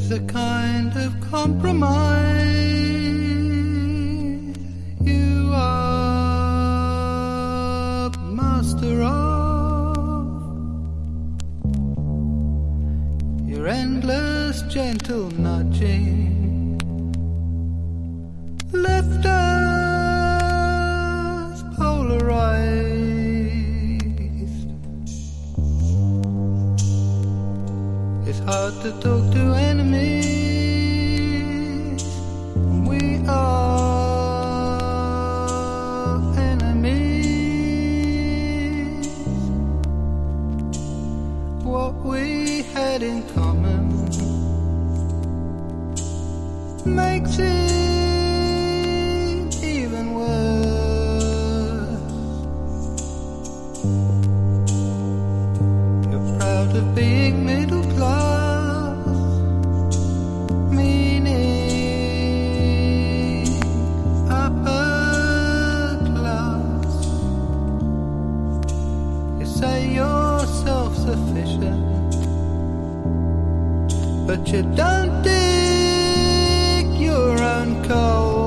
a kind of compromise you are master of. Your endless gentle nudging left us polarized. It's hard to talk to enemies. We are enemies. What we had in common makes it even worse. You're proud of being middle class, meaning upper class. You say you're self-sufficient, but you don't dig your own coal.